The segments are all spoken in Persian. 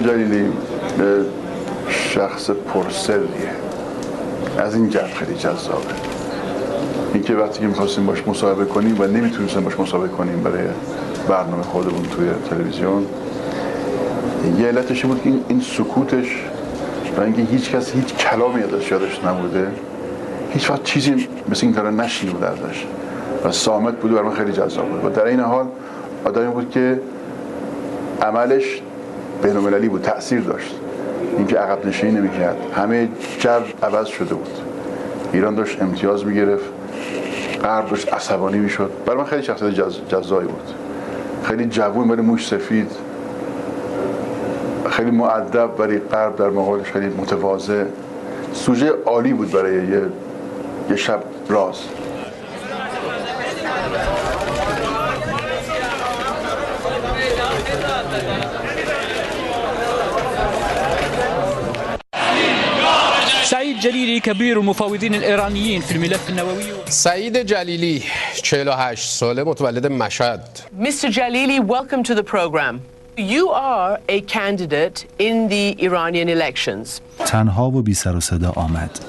جلیلی شخص پرسریه، از این جهت خیلی جذابه. اینکه وقتی که می‌خواستیم باش مصاحبه کنیم و نمیتونستیم باش مصاحبه کنیم برای برنامه خودمون توی تلویزیون، یه علتش بود که این سکوتش و اینکه هیچ کس هیچ کلامی ازش یادش نبوده، هیچ وقت چیزی مثل این کارا نشنیده ازش و صامت بود، برای من خیلی جذاب بود. و در این حال آدمی بود که عملش بین‌المللی بود، تأثیر داشت، اینکه عقب نشینی نمی‌کرد، همه جو عوض شده بود، ایران داشت امتیاز می‌گرفت، غرب داشت عصبانی می‌شد. برای من خیلی شخصیت جذابی بود، خیلی جوون ولی موش سفید، خیلی مؤدب ولی غرب در مقابلش خیلی متواضع. سوژه عالی بود برای یه شب راز. سعید جلیلی کبیر المفاوضین الایرانیین فی الملف النووی. سعید جلیلی 48 ساله، متولد مشهد. Mr. Jalili, welcome to the program. You are a candidate in the Iranian elections. تنها و بی سر و صدا آمد.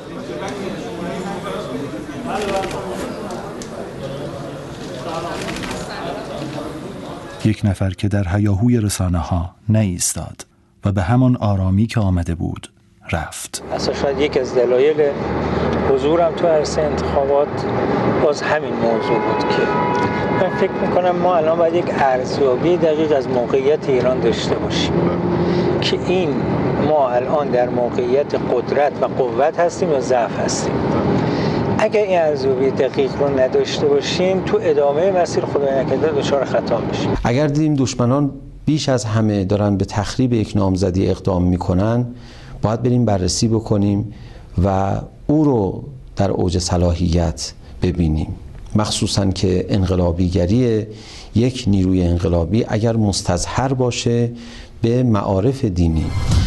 یک نفر که در هیاهوی رسانه‌ها نایستاد و به همان آرامی که آمده بود رفت. اصلا شاید یکی از دلایل حضورم تو عرصه انتخابات باز همین موضوع بود که من فکر میکنم ما الان باید یک ارزیابی دقیق از موقعیت ایران داشته باشیم که ما الان در موقعیت قدرت و قوت هستیم یا ضعف هستیم. اگر این ارزیابی دقیق رو نداشته باشیم تو ادامه مسیر خدای نکرده دچار خطا میشیم. اگر دیدیم دشمنان بیش از همه دارن به تخریب یک نامزدی اقدام میکنن، باید بریم بررسی بکنیم و او رو در اوج صلاحیت ببینیم، مخصوصاً که انقلابیگری یک نیروی انقلابی اگر مستظهر باشه به معارف دینی.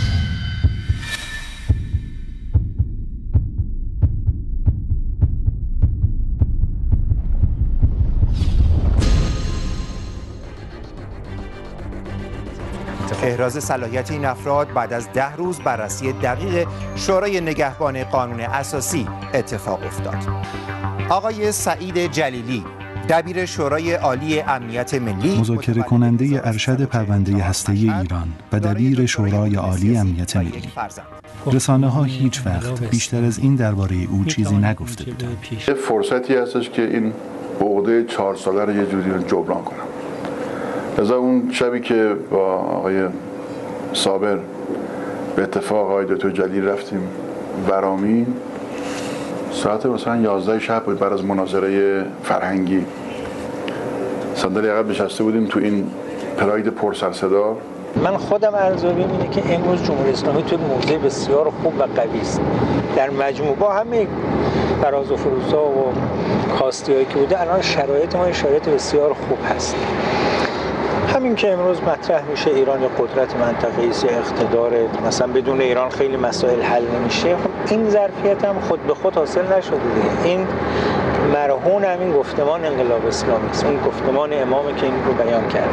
احراز صلاحیت این افراد بعد از 10 روز بررسی دقیق شورای نگهبان قانون اساسی اتفاق افتاد. آقای سعید جلیلی، دبیر شورای عالی امنیت ملی، مذاکره کننده ارشد پرونده هسته‌ای ایران و دبیر شورای عالی امنیت ملی. رسانه‌ها هیچ وقت بیشتر از این درباره او چیزی نگفته بودند. یه فرصتی هستش که این عقده 4 ساله رو یه جوری جبران کنم. لذا اون شبی که با آقای صابر به اتفاق آقای دکتر جلیلی رفتیم ورامین، ساعت مثلا 11 شب بود، بعد از مناظره فرهنگی صندلی عقب نشسته بودیم تو این پراید پر سر صدا. من خودم ارزیابی اینه که امروز جمهوری اسلامی توی موضع بسیار خوب و قوی است. در مجموع با همه فراز و فروزها و کاستی‌هایی که بوده، الان شرایط ما شرایط بسیار خوب هست. همین که امروز مطرح میشه ایران یا قدرت منطقه‌ای است یا اقتدار، مثلا بدون ایران خیلی مسائل حل نمیشه، خب این ظرفیت هم خود به خود حاصل نشده دیگه. این مرهون همین گفتمان انقلاب اسلامی است، اون گفتمان امامی که این رو بیان کرده.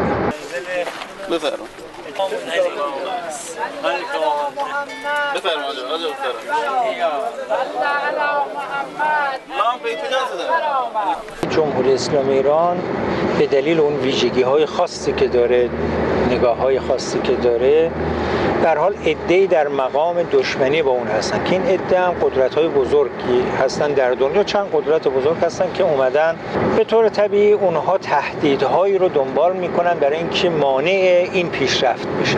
جمهوری اسلامی ایران به دلیل اون ویژگی‌های خاصی که داره، نگاه‌های خاصی که داره، در حال عده‌ای در مقام دشمنی با اون هستن که این عده هم قدرت‌های بزرگی هستن در دنیا. چند قدرت بزرگ هستن که اومدن به طور طبیعی اونها تهدیدهایی رو دنبال میکنن برای اینکه مانع این پیشرفت بشن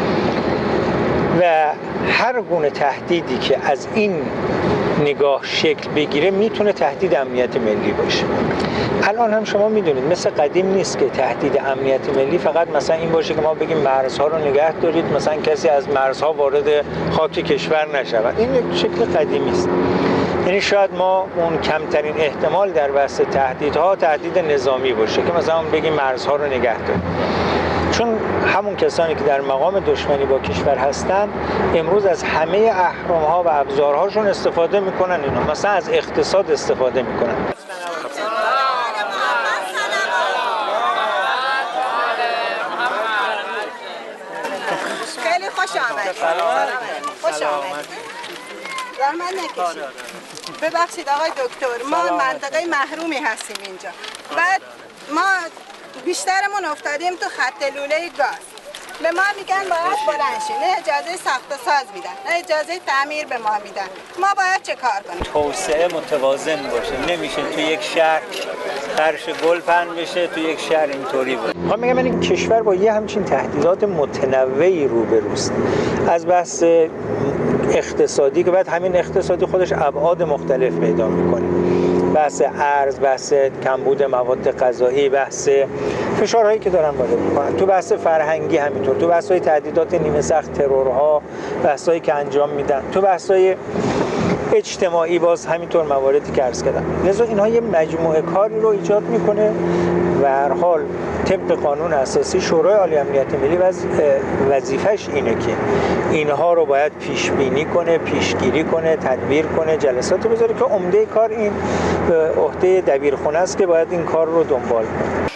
و هر گونه تهدیدی که از این نگاه شکل بگیره میتونه تهدید امنیت ملی باشه. الان هم شما میدونید مثل قدیم نیست که تهدید امنیت ملی فقط مثلا این باشه که ما بگیم مرزها رو نگه دارید، مثلا کسی از مرزها وارد خاک کشور نشود. این یک شکل قدیمی است. یعنی شاید ما اون کمترین احتمال در بحث تهدیدها تهدید نظامی باشه که مثلا بگیم مرزها رو نگه دارید. چون همون کسانی که در مقام دشمنی با کشور هستن امروز از همه اهرم‌ها و ابزارهاشون استفاده میکنن، اینا مثلا از اقتصاد استفاده میکنن. خیلی خوش آمد. زحمت نکشید. ببخشید آقای دکتر، ما منطقه محرومی هستیم اینجا. بعد ما بیشترمون افتادیم تو خط لوله گاز. به ما میگن باید بلند شیم، نه اجازه ساخت و ساز میدن، نه اجازه تعمیر به ما میدن. ما باید چه کار کنیم؟ توسعه متوازن باشه. نمیشه تو یک شهر قرش گل پهن بشه، تو یک شهر اینطوری باشه. میخوام بگم این کشور با یه همچین تهدیدات متنوعی روبروست. از بحث اقتصادی که بعد همین اقتصادی خودش ابعاد مختلف پیدا میکنه. بحث ارز، بحث کمبود مواد غذایی، بحث فشارهایی که دارن وارد میکنن. تو بحث فرهنگی همینطور، تو بحث‌های تهدیدات نیمه سخت، ترورها، بحث‌هایی که انجام میدن، تو بحث‌های اجتماعی باز همینطور مواردی که عرض کردم. لذا اینها یه مجموعه کاری رو ایجاد میکنه و هر حال طبق قانون اساسی شورای عالی امنیت ملی وظیفش اینه که اینها رو باید پیش بینی کنه، پیشگیری کنه، تدبیر کنه، جلسات بذاره که عمده کار این به عهده دبیرخونه است که باید این کار رو دنبال کنه.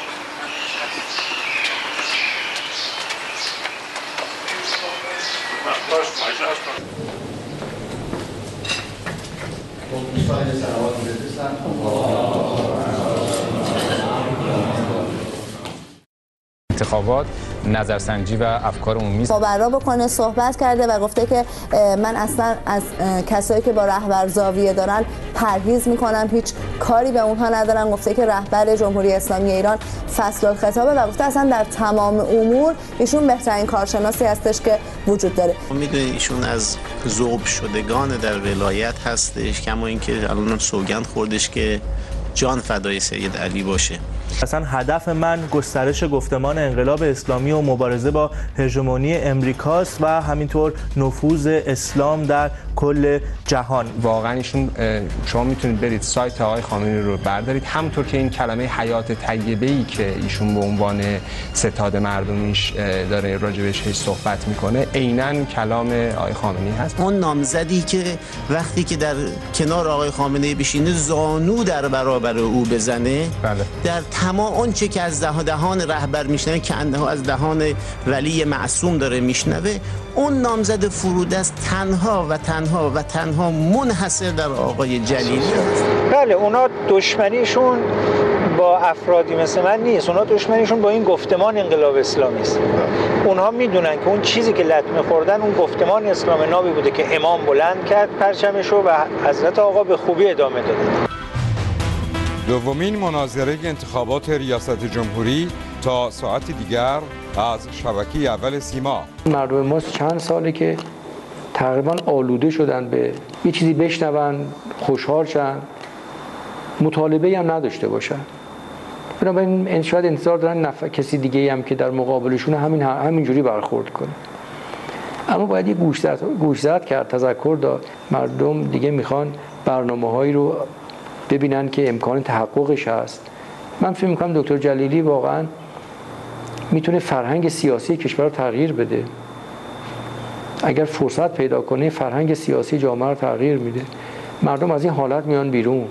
انتخابات نظرسنجی و افکار عمومی مبرا بکنه، صحبت کرده و گفته که من اصلا از کسایی که با رهبر زاویه دارن پرهیز میکنم، هیچ کاری به اونها ندارم. گفته که رهبر جمهوری اسلامی ایران فصل الخطابه و گفته اصلا در تمام امور ایشون بهترین کارشناسی هستش که وجود داره. میدونید ایشون از ذوب شدگان در ولایت هستش، کما اینکه الان سوگند خوردش که جان فدای سید علی باشه. اصلا هدف من گسترش گفتمان انقلاب اسلامی و مبارزه با هژمونی امریکاست و همینطور نفوذ اسلام در کل جهان. واقعا ایشون شما میتونید برید سایت آقای خامنه‌ای رو بردارید، همونطور که این کلمه حیات طیبه‌ای که ایشون به عنوان ستاد مردمیش داره راجبش صحبت میکنه عیناً کلام آقای خامنه‌ای هست. اون نامزدی که وقتی که در کنار آقای خامنه‌ای بشینه زانو در برابر او بزنه، بله. در تمام اون چه که از دهان رهبر میشنوه که انده از دهان ولی معصوم داره میشنوه، اون نامزد فرودست تنها و تنها و تنها منحصر در آقای جلیلی است. بله، اونا دشمنیشون با افرادی مثل من نیست، اونا دشمنیشون با این گفتمان انقلاب اسلامی است. اونها میدونن که اون چیزی که لطمه خوردن اون گفتمان اسلام نابی بوده که امام بلند کرد پرچمشو و حضرت آقا به خوبی ادامه دادن. دومین مناظره انتخابات ریاست جمهوری تا ساعتی دیگر از شبکه اول سیما. مردم ما چند ساله که تقریبا آلوده شدن به یه چیزی بشنون، خوشحال شن، مطالبه هم نداشته باشن. بنابراین شاید انتظار دارن کسی دیگه هم که در مقابلشون همینجوری برخورد کنه. اما باید یه گوشزد کرد، تذکر داد. مردم دیگه میخوان برنامه‌هایی رو ببینن که امکان تحققش هست. من فکر می‌کنم دکتر جلیلی واقعا میتونه فرهنگ سیاسی کشور رو تغییر بده. اگر فرصت پیدا کنه فرهنگ سیاسی جامعه رو تغییر میده. مردم از این حالت میان بیرون.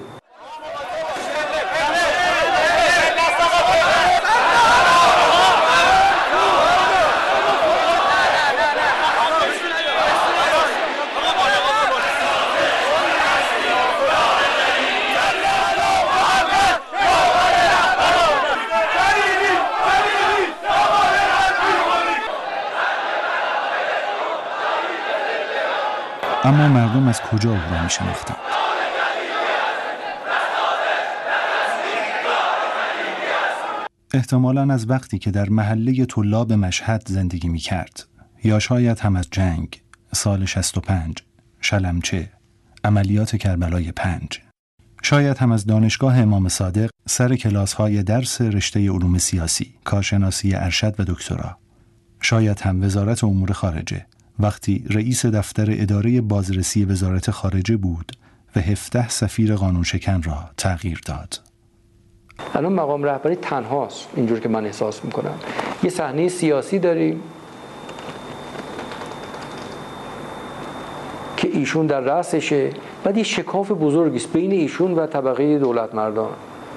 اما مردم از کجا او را می‌شناختند؟ احتمالاً از وقتی که در محله طلاب مشهد زندگی می‌کرد، یا شاید هم از جنگ، سال 65، شلمچه، عملیات کربلای 5. شاید هم از دانشگاه امام صادق سر کلاس‌های درس رشته علوم سیاسی، کارشناسی ارشد و دکترا. شاید هم وزارت امور خارجه، وقتی رئیس دفتر اداره بازرسی وزارت خارجه بود و 17 سفیر قانون شکن را تغییر داد. الان مقام رهبری تنهاست، اینجور که من احساس میکنم. یه صحنه سیاسی داریم که ایشون در رأسشه، بعد یه شکاف بزرگی است بین ایشون و طبقه دولت مردان.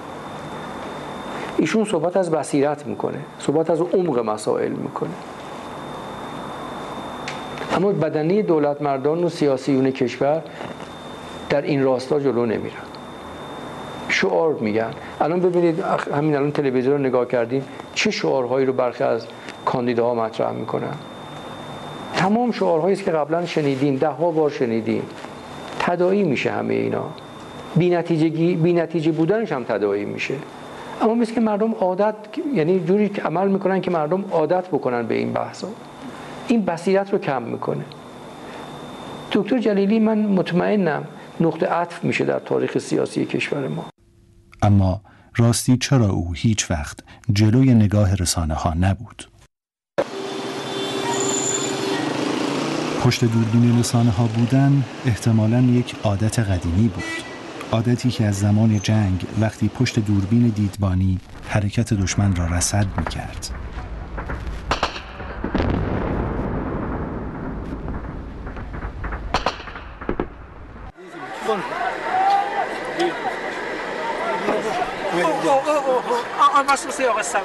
ایشون صحبت از بصیرت میکنه، صحبت از عمق مسائل میکنه، اما بدنه دولت مردان و سیاسیون کشور در این راستا جلو نمیرن، شعار میگن. الان ببینید همین الان تلویزیون رو نگاه کردیم چه شعارهایی رو برخی از کاندیداها مطرح میکنن. تمام شعارهایی است که قبلا شنیدیم، 10 بار شنیدیم. تداعی میشه همه اینا، بی نتیجه بودنش هم تداعی میشه. اما مثل که مردم عادت، یعنی جوری عمل میکنن که مردم عادت بکنن به این بحثا، این بصیرت رو کم میکنه. دکتر جلیلی من مطمئنم نقطه عطف میشه در تاریخ سیاسی کشور ما. اما راستی چرا او هیچ وقت جلوی نگاه رسانه ها نبود؟ پشت دوربین رسانه ها بودن احتمالاً یک عادت قدیمی بود. عادتی که از زمان جنگ وقتی پشت دوربین دیدبانی حرکت دشمن را رصد می‌کرد. آقا سمد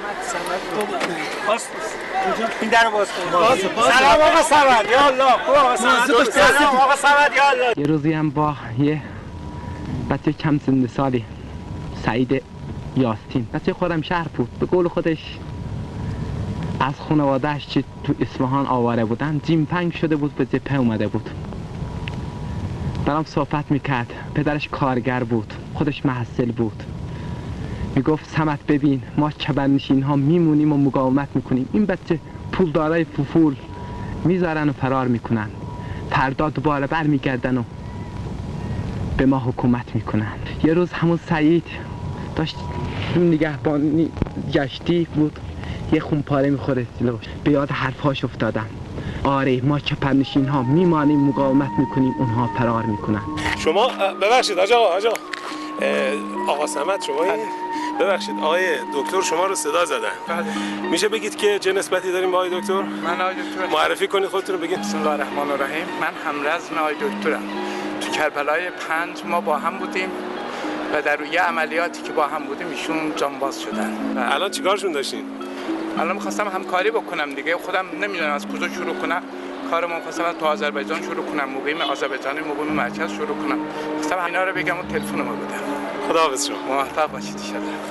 این در باز کن. سلام آقا سمد، یا الله. آقا سمد، سلام آقا سمد، یا الله. یه روزی هم با یه بچه کم سن سالی، سعید یاستین، بچه خودم شهر بود، به قول خودش از خانواده‌اش که تو اصفهان آواره بودن جیمپنگ شده بود، به جبهه اومده بود. برام صحبت میکرد، پدرش کارگر بود، خودش محصل بود. میگفت سمت ببین ما کبرنشین ها میمونیم و مقاومت میکنیم، این بچه پولدارای ففول میذارن و فرار میکنن، فردا دوباره برمیگردن و به ما حکومت میکنن. یه روز همون سعید داشت نگهبانی گشتی بود، یه خونپاره میخوره جلوش، به یاد حرفاش افتادم. آره ما کبرنشین ها میمانیم مقاومت میکنیم، اونها فرار میکنن. شما ببخشید آقا سمت شما ببخشید آقای دکتر شما رو صدا زدن. میشه بگید که چه نسبتی داریم با آقای دکتر؟ من آقای دکتر معرفی کنید خودتون رو بگید. بسم الله الرحمن الرحیم. من همرزم آقای دکترم. تو کربلای 5 ما با هم بودیم و در روی عملیاتی که با هم بودیم ایشون جانباز شدن. الان چیکارشون داشتین؟ الان می‌خواستم همکاری بکنم دیگه، خودم نمیدونم از کجا شروع کنم. کارمون خواستم تو آذربایجان شروع کنم، مقیم آذربایجانی مقیم مرکز شروع کنم. خواستم اینا رو بگم و تلفنمو بدم. خداحافظ شما. موفق باشید ان شاء الله.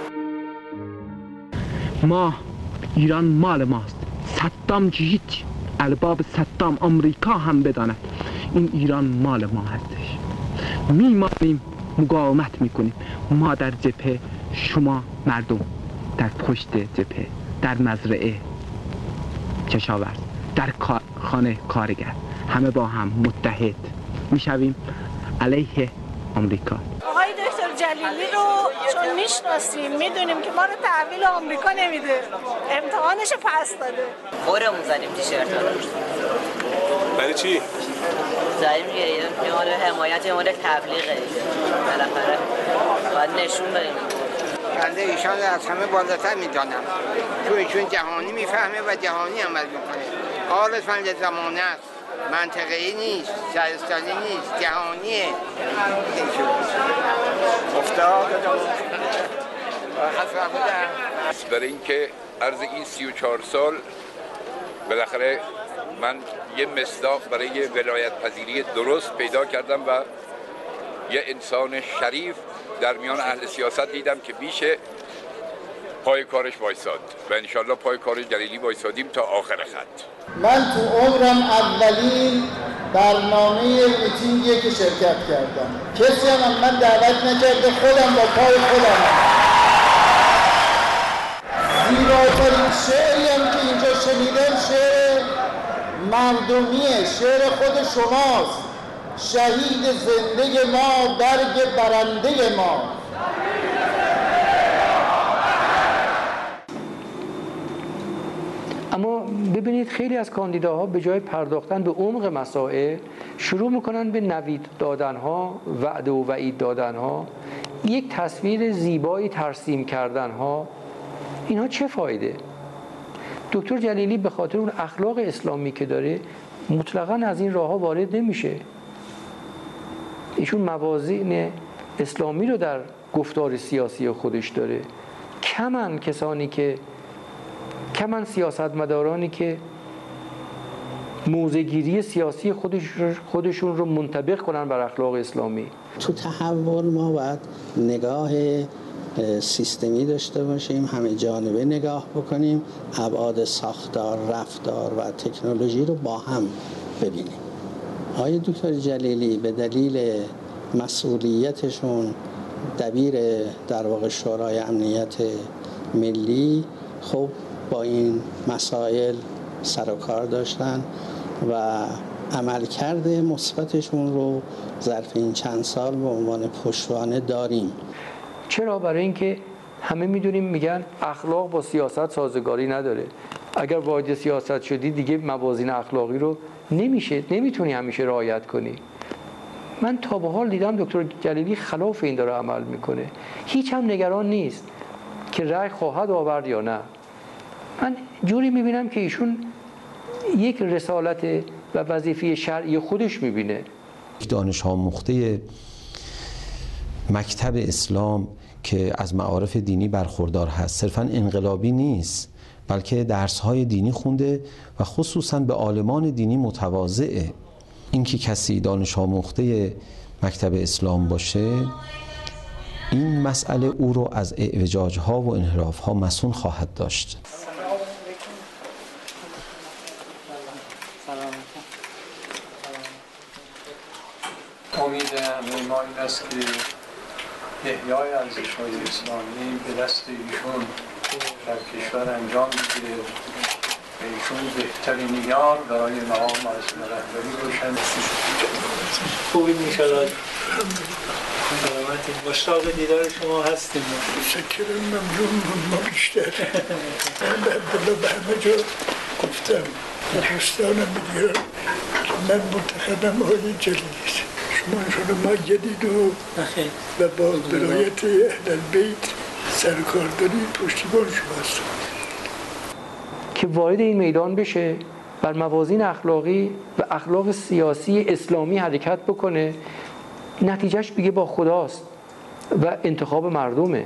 ما ایران مال ماست. صدام که هیچ، الباب صدام آمریکا هم بداند این ایران مال ما هستش. میمانیم مقاومت میکنیم. ما در جبهه، شما مردم در پشت جبهه، در مزرعه کشاورز، در خانه کارگر، همه با هم متحد میشویم علیه آمریکا. آقای دکتر جلیلی رو چون میشناسیم میدونیم که ما رو تحویل آمریکا نمیده، امتحانش پس داده. خورمون زدیم تیشرت رو. برای چی؟ زدیم یه مورد حمایت، یه مورد تبلیغه. بالاخره باید نشون بدیم. بنده ایشان از همه بالاتر میدانم، چون جهانی میفهمه و جهانی عمل میکنه. قال فنج زمانه است، منطقه‌ای نیست، شهرستانی نیست، جهانیه. افتاد برای اینکه عرض این 34 سال بالاخره من یه مصداق برای ولایت پذیری درست پیدا کردم و یه انسان شریف در میان اهل سیاست دیدم که میشه پای کارش وایساد و انشالله پای کار جلیلی وایسادیم تا آخر خط. من تو عمرم اولین برنامه میتینگیه که شرکت کردم، کسی هم من دعوت نکرده، خودم با پای خودم. زیباترین شعری هم که اینجا شنیدم شعر مردمیه، شعر خود شماست. شهید زنده ما، برگ برنده ما. اما ببینید خیلی از کاندیداها به جای پرداختن به عمق مسائل شروع میکنن به نوید دادنها، وعده و وعید دادنها، یک تصویر زیبایی ترسیم کردنها. اینها چه فایده؟ دکتر جلیلی به خاطر اون اخلاق اسلامی که داره مطلقاً از این راهها وارد نمیشه. ایشون موازین اسلامی رو در گفتار سیاسی خودش داره. کمن سیاستمدارانی که موضع‌گیری سیاسی خودشون رو منطبق کنن بر اخلاق اسلامی. تو تحول ما باید نگاه سیستمی داشته باشیم، همه جانبه نگاه بکنیم، ابعاد ساختار، رفتار و تکنولوژی رو با هم ببینیم. آقای دکتر جلیلی به دلیل مسئولیتشون دبیر در واقع شورای امنیت ملی خب با این مسائل سر و کار داشتن و عملکرد مثبتشون رو ظرف این چند سال به عنوان پشتوانه داریم. چرا؟ برای اینکه همه میدونیم میگن اخلاق با سیاست سازگاری نداره. اگر وارد سیاست شدی دیگه موازین اخلاقی رو نمیتونی همیشه رعایت کنی. من تا به حال دیدم دکتر جلیلی خلاف این داره عمل میکنه. هیچ هم نگران نیست که رأی خواهد آورد یا نه. من جوری میبینم که ایشون یک رسالت و وظیفه شرعی خودش میبینه. دانش آموخته مکتب اسلام که از معارف دینی برخوردار هست صرفاً انقلابی نیست، بلکه درس‌های دینی خونده و خصوصاً به عالمان دینی متواضعه. اینکه کسی دانش آموخته مکتب اسلام باشه، این مسئله او رو از اعوجاج‌ها و انحراف‌ها مصون خواهد داشت. امید همه ما این است که احیای ارزش‌های اسلامی به دست ایشون در کشور انجام بگیره و ایشون بهترین یار برای مقام از رهبری باشن. خوبی می‌شود. سلامتی. مشتاق دیدار شما هستیم. متشکرم، ممنون. ما بیشتر من به همه جا گفتم به دوستانم میگم که من منتخبم آقای جلیلی است. شما ما جدید و با ولایت اهل البیت سرکار دارید، پشتیبان شما هستم که وارد این میدان بشه، بر موازین اخلاقی و اخلاق سیاسی اسلامی حرکت بکنه. نتیجهش بگه با خداست و انتخاب مردمه.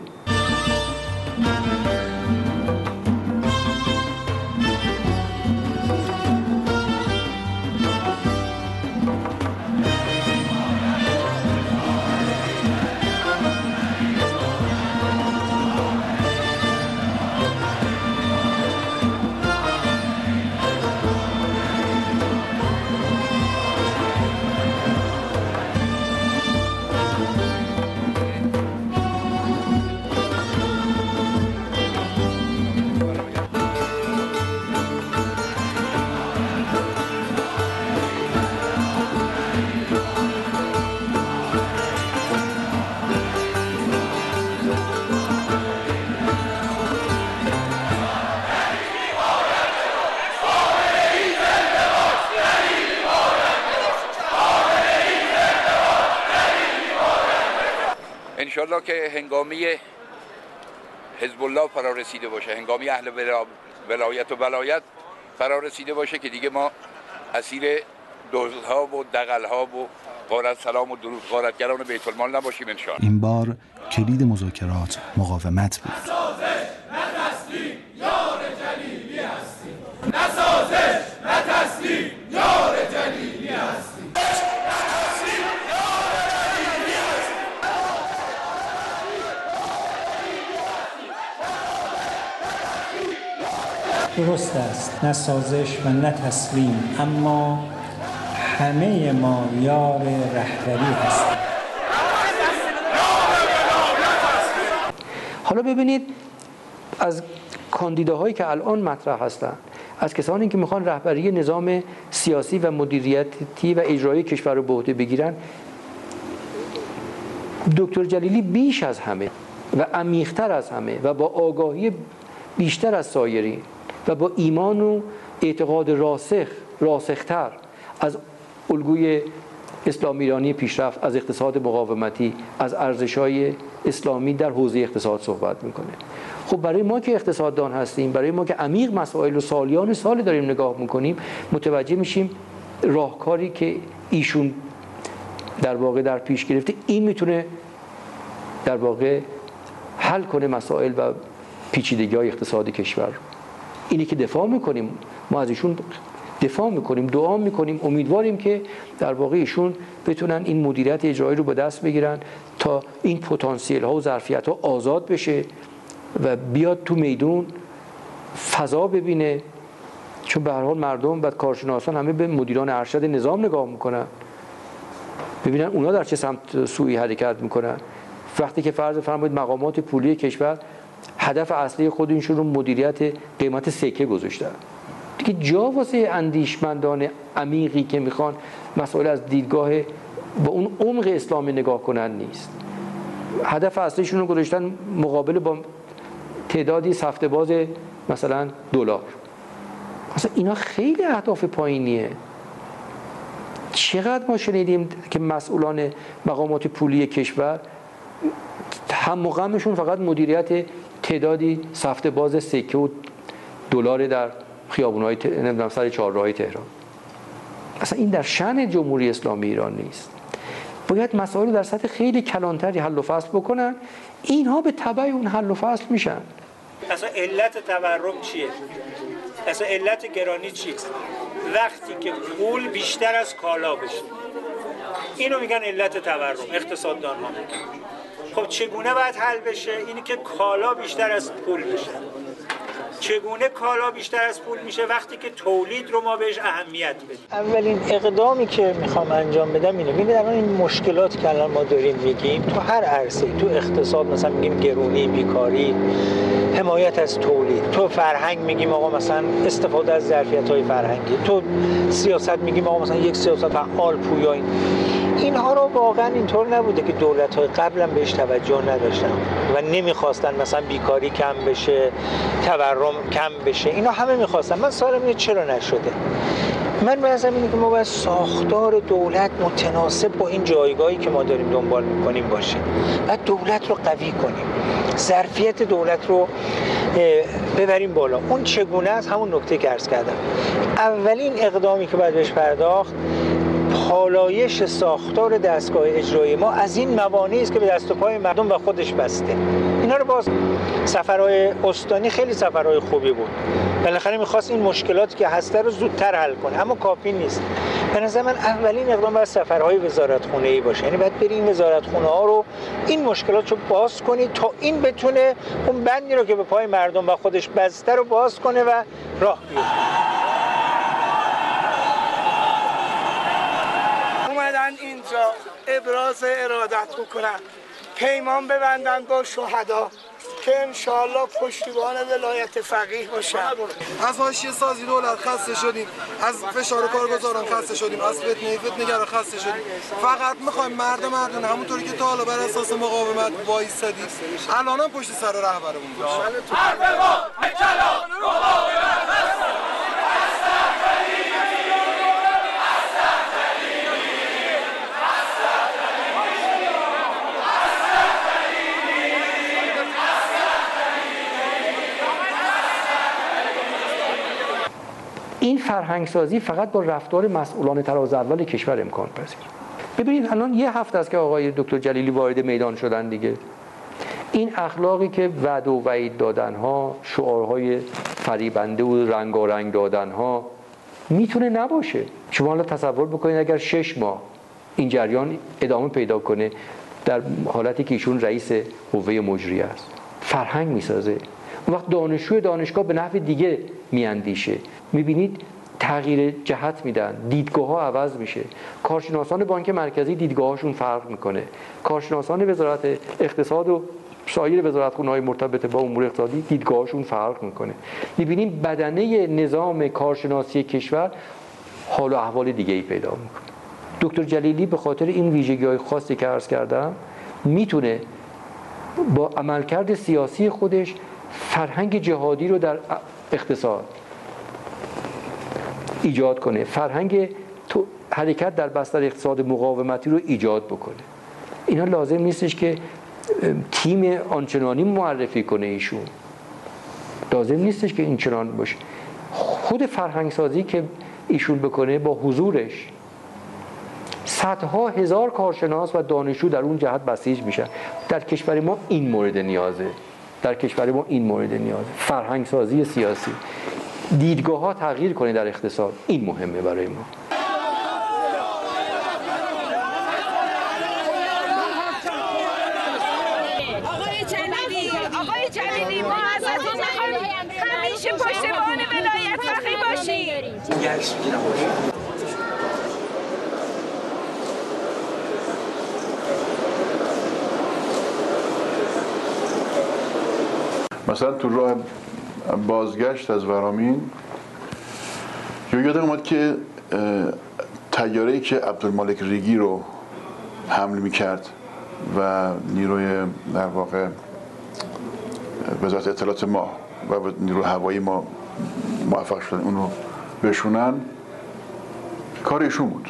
انشالله که هنگامی حزب الله فرا رسیده باشه، هنگامی اهل ولایت و ولایت فرا رسیده باشه که دیگه ما اسیر دزدها و دغل‌ها و غارت سلام و درود غارتگران بیت المال نباشیم انشالله. این بار کلید مذاکرات مقاومت بود. نسازش نه تسلیم یار جلیلی هستیم. نسازش نه تسلیم یار جلیلی هستیم. درست است، نه سازش و نه تسلیم، اما همه ما یار رهبری هستیم. حالا ببینید از کاندیداهایی که الان مطرح هستند، از کسانی که میخوان رهبری نظام سیاسی و مدیریتی و اجرایی کشور رو به عهده بگیرن، دکتر جلیلی بیش از همه و عمیق‌تر از همه و با آگاهی بیشتر از سایرین و با ایمان و اعتقاد راسختر از الگوی اسلام ایرانی پیشرفت، از اقتصاد مقاومتی، از ارزش‌های اسلامی در حوزه اقتصاد صحبت میکنه. خب برای ما که اقتصاددان هستیم، برای ما که عمیق مسائل رو سالیان سال داریم نگاه میکنیم، متوجه میشیم راهکاری که ایشون در واقع در پیش گرفته، این میتونه در واقع حل کنه مسائل و پیچیدگی‌های اقتصادی کشور. اینی که دفاع میکنیم، ما از ایشون دفاع میکنیم، دعا میکنیم، امیدواریم که در واقع ایشون بتونن این مدیریت اجرایی رو به دست بگیرن تا این پتانسیل ها و ظرفیت ها آزاد بشه و بیاد تو میدون فضا ببینه. چون به هر حال مردم و کارشناسان همه به مدیران ارشد نظام نگاه میکنن، ببینن اونا در چه سمت سوی حرکت میکنن. وقتی که فرض فرمایید مقامات پولی کشور هدف اصلی خودشون رو مدیریت قیمت سکه گذاشتن، دیگه جا واسه اندیشمندان عمیقی که میخوان مسائل از دیدگاه با اون عمق اسلامی نگاه کنن نیست. هدف اصلیشون رو گذاشتن مقابل با تعدادی سفته باز مثلا دلار. اصلا اینا خیلی اهداف پایینیه. چقدر ما شنیدیم که مسئولان مقامات پولی کشور هم و غمشون فقط مدیریت تعدادی سفته باز سکه و دلار در خیابون‌های نمیدونم سر چهارراه‌های تهران. اصلا این در شأن جمهوری اسلامی ایران نیست. باید مسائل در سطح خیلی کلانتری حل و فصل بکنن. اینها به تبع اون حل و فصل میشن. اصلا علت تورم چیه؟ اصلا علت گرانی چیست؟ وقتی که پول بیشتر از کالا بشه، اینو میگن علت تورم. اقتصاددان ها میگن خب چگونه باید حل بشه؟ اینی که کالا بیشتر از پول بشه. چگونه کالا بیشتر از پول میشه؟ وقتی که تولید رو ما بهش اهمیت بدیم. اولین اقدامی که میخوام انجام بدم اینه. ببینید الان این مشکلات که الان ما داریم میگیم تو هر عرصه، تو اقتصاد مثلا میگیم گرونی، بیکاری، حمایت از تولید، تو فرهنگ میگیم آقا مثلا استفاده از ظرفیت‌های فرهنگی، تو سیاست میگیم آقا مثلا یک سیاست فعال پویا. اینها رو واقعا اینطور نبوده که دولت‌های قبلا بهش توجه نداشتن و نمیخواستن مثلا بیکاری کم بشه، تورم کم بشه. اینا همه میخواستن. من سوالم اینه چرا نشده؟ من به نظرم اینه که ما باید ساختار دولت متناسب با این جایگاهی که ما داریم دنبال میکنیم باشه. بعد دولت رو قوی کنیم، ظرفیت دولت رو ببریم بالا. اون چگونه است؟ همون نکته که عرض کردم. اولین اقدامی که باید بهش پرداخت پالایش ساختار دستگاه اجرایی ما از این موانعی است که به دست و پای مردم و خودش بسته. اینا رو باز سفرهای استانی خیلی سفرهای خوبی بود. بالاخره می‌خواست این مشکلاتی که هسته رو زودتر حل کنه، اما کافی نیست. به نظر من اولین اقدام باید سفرهای وزارتخونه‌ای باشه. یعنی باید بریم وزارتخونه‌ها رو این مشکلات رو باز کنید تا این بتونه اون بندی رو که به پای مردم و خودش بسته رو باز کنه و راه بیفته. اومدن اینجا ابراز ارادت بکنن، پیمان ببندن با شهدا که انشاءالله پشتیبان ولایت فقیه باشن. از حاشیه سازی دولت خسته شدیم، از فشار کارگزاران خسته شدیم، از فتنه‌گرا خسته شدیم. فقط میخوایم مردم همونطوری که تا حالا بر اساس مقاومت وایسادیم الان هم پشت سر رهبرمون باشه. این فرهنگ سازی فقط با رفتار مسئولان تراز اول کشور امکان پذیر. ببینید الان یه هفته است که آقای دکتر جلیلی وارد میدان شدن دیگه. این اخلاقی که وعده و وعید دادن ها، شعارهای فریبنده و رنگارنگ دادن ها میتونه نباشه. شما حالا تصور بکنید اگر 6 ماه این جریان ادامه پیدا کنه در حالتی که ایشون رئیس قوه مجریه است، فرهنگ میسازه. اون وقت دانشجوی دانشگاه به نحو دیگه میاندیشه. میبینید تغییر جهت میدن، دیدگاه ها عوض میشه. کارشناسان بانک مرکزی دیدگاهاشون فرق میکنه. کارشناسان وزارت اقتصاد و سایر وزارتخونه‌های مرتبط با امور اقتصادی دیدگاهاشون فرق میکنه. میبینیم بدنه نظام کارشناسی کشور حال و احوال دیگه ای پیدا میکنه. دکتر جلیلی به خاطر این ویژگی‌های خاصی که عرض کردم میتونه با عملکرد سیاسی خودش فرهنگ جهادی رو در اقتصاد ایجاد کنه، فرهنگ حرکت در بستر اقتصاد مقاومتی رو ایجاد بکنه. اینا لازم نیستش که تیم آنچنانی معرفی کنه ایشون، لازم نیستش که این چنان باشه. خود فرهنگ سازی که ایشون بکنه با حضورش صدها هزار کارشناس و دانشجو در اون جهت بسیج میشن. در کشور ما این مورد نیازه. در کشور ما این مورد نیازه. فرهنگ سازی سیاسی. دیدگاه ها تغییر کنه در اقتصاد. این مهمه برای ما. آقای جلیلی ما ازتون میخوایم همیشه پشتیبان ولایت فخری باشید. مثلا تو راه بازگشت از ورامین یادم اومد که طیاره‌ای که عبدالمالک ریگی رو حمل می‌کرد و نیروی در واقع وزارت اطلاعات ما و نیروی هوایی ما موفق شدن اون رو بشونن، کار ایشون بود.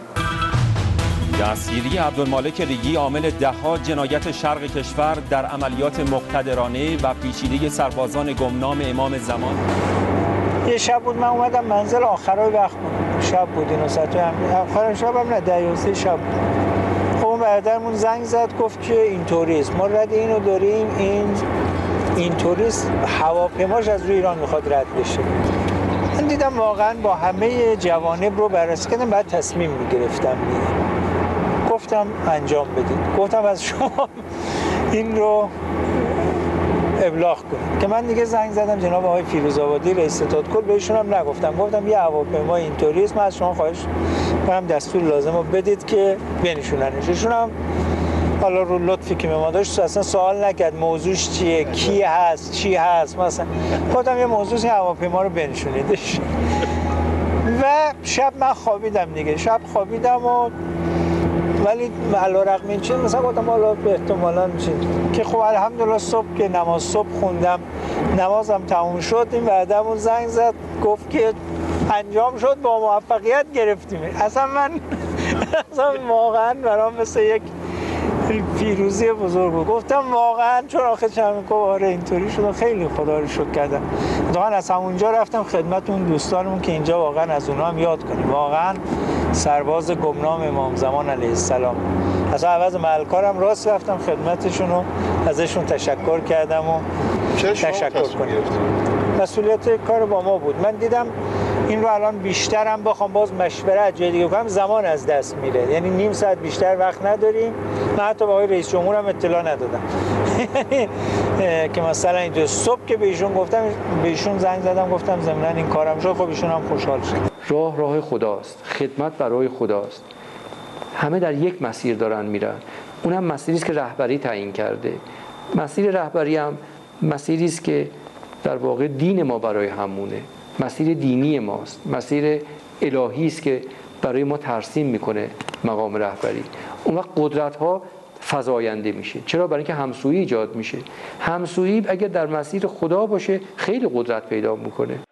دستگیری عبدالمالک ریگی عامل ده‌ها جنایت شرق کشور در عملیات مقتدرانه و پیچیده سربازان گمنام امام زمان. یه شب بود من اومدم منزل آخرای وقت بود. شب بود اینو ساعت آخر شب هم نه 11 شب بود. خب اون برادرمون زنگ زد گفت که اینطوریست ما رد اینو داریم، اینطوریست هواپیماش از روی ایران میخواد رد بشه. من دیدم واقعا با همه جوانب رو بررسی کردم، بعد تصمیم میگرفتم گفتم انجام بدید. گفتم از شما این رو ابلاغ کنید که من دیگه زنگ زدم جناب آقای فیروزآبادی رئیس ستادکل، بهشون هم نگفتم، گفتم یه هواپیما اینطوریست، من از شما خواهش می‌کنم دستور لازم رو بدید که بنشوننش. ایشون هم حالا رو لطفی که به ما داشت اصلا سوال نکرد موضوعش چیه، کی هست، چی هست، مثلا خودم یه موضوع این هواپیما رو بنشونیدش. و شب من خوابیدم دیگه، شب خوابیدم و ولی علیرغم این چیز مثلا گفتم حالا احتمالاً میشه که خب الحمدلله صبح که نماز صبح خوندم، نمازم تموم شد، این بعدمون زنگ زد گفت که انجام شد، با موفقیت گرفتیم. اصلا من واقعا برام مثل یک پیروزی بزرگ بود. گفتم واقعا چون آخه چند آره اینطوری شد، خیلی خدا رو شکر کردم. واقعا از همونجا رفتم خدمت اون دوستانمون که اینجا واقعا از اونها هم یاد کنیم. واقعا سرباز گمنام امام زمان علیه السلام. اصلا عوض محلکارم راست رفتم خدمتشون و ازشون تشکر کردم و تشکر کنیم. مسئولیت کار با ما بود. من دیدم این رو الان بیشترم بخوام باز مشوره از جای دیگه کنم زمان از دست میره، یعنی نیم ساعت بیشتر وقت نداریم. من حتی به آقای رئیس جمهورم اطلاع ندادم که مثلا این صبح که به ایشون گفتم، به ایشون زنگ زدم گفتم ضمن این کارم شد، خب ایشون هم خوشحال شد. راه خداست، خدمت برای خداست. همه در یک مسیر دارن میرن، اونم مسیری است که رهبری تعیین کرده. مسیر رهبری هم مسیری است که در واقع دین ما برای همونه، مسیر دینی ماست، مسیر الهی است که برای ما ترسیم میکنه مقام رهبری. اون وقت قدرت ها فزاینده میشه. چرا؟ برای اینکه همسویی ایجاد میشه. همسویی اگر در مسیر خدا باشه خیلی قدرت پیدا میکنه.